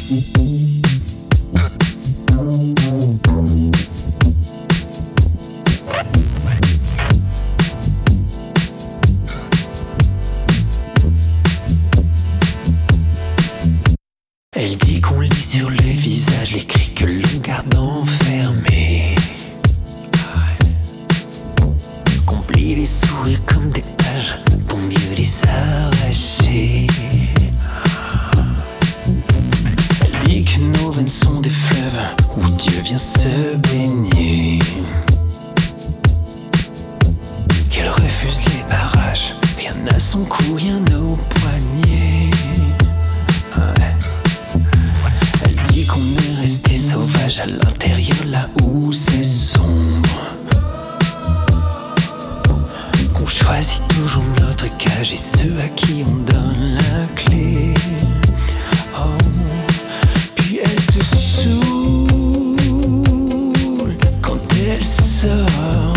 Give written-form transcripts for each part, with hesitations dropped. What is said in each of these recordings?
Elle dit qu'on lit sur le visage les cris que l'on garde enfermés, qu'on plie les sourires comme des pages pour mieux les arracher. Elle dit que nos veines sont des fleuves où Dieu vient se baigner, qu'elle refuse les barrages, rien à son cou, rien au poignet. Qu'on est resté sauvage à l'intérieur là où c'est sombre, qu'on choisit toujours notre cage et ceux à qui on donne la clé. Oh. Puis elle se saoule quand elle sort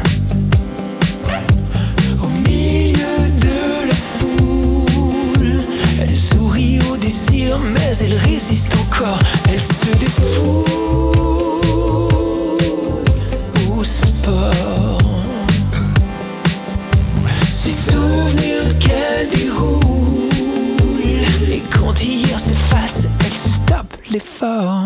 au milieu de la foule. Elle sourit au désir mais elle résiste encore. Elle se défoule au sport. Ces souvenirs qu'elle déroule, et quand hier s'efface, elle stoppe l'effort.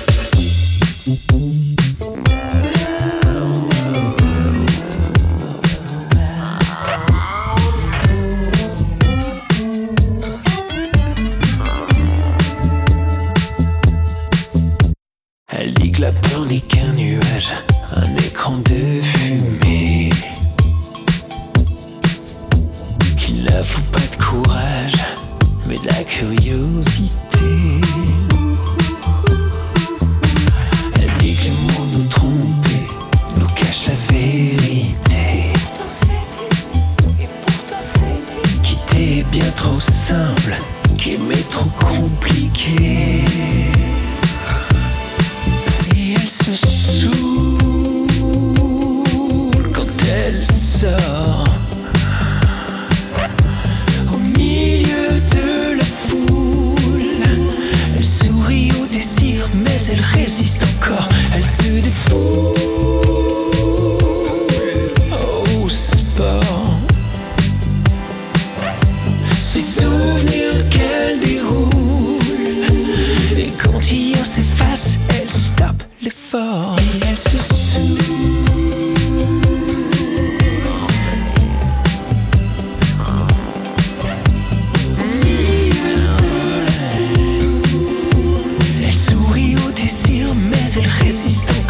Elle dit que la peur n'est qu'un nuage, un écran de fumée, qu'il n'avoue pas de courage, mais de la curiosité. Elle dit que les mots nous trompent, nous cachent la vérité. Quitter est bien trop simple, qu'aimer trop compliqué. Elle se saoule quand elle sort au milieu de la foule. Elle sourit au désir mais elle résiste encore. Elle se défoule au sport. Ces souvenirs qu'elle déroule, et quand hier s'efface, elle stoppe l'effort. Et elle se saoule. Elle sourit au désir mais elle résiste.